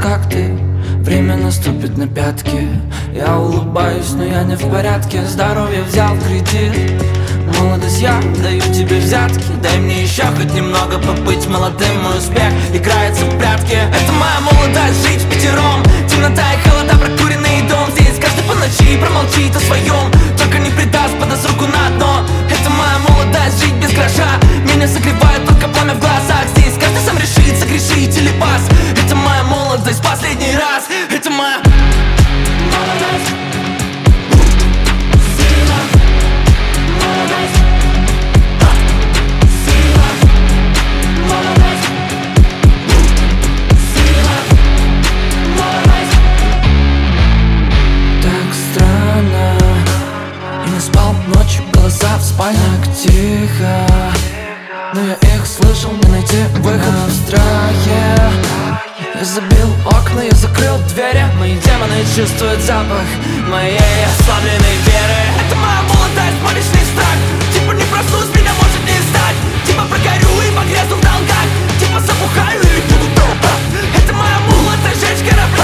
как ты. Время наступит на пятки. Я улыбаюсь, но я не в порядке. Здоровье взял в кредит. Молодость, я даю тебе взятки. Дай мне еще хоть немного побыть молодым. Мой успех играется в прятки. Это моя молодость, жить впятером. Темнота и холода, прокуренный дом. Здесь каждый по ночи промолчит о своем, только не предаст, подаст руку на дно. Это моя молодость, жить без гроша. Меня согревает только пламя в глазах. Здесь каждый сам решит, согрешить или пас. Это моя молодость, последний раз. Это моя молодость. Ночью голоса в спальнях тихо, но я их слышал, не найти выход в страхе. Я забил окна, я закрыл двери. Мои демоны чувствуют запах моей ослабленной веры. Это моя молодость, мой личный страх. Типа не проснусь, меня может не стать. Типа прогорю и погрязну в долгах. Типа забухаю и буду дома. Это моя молодость, жечь корабли.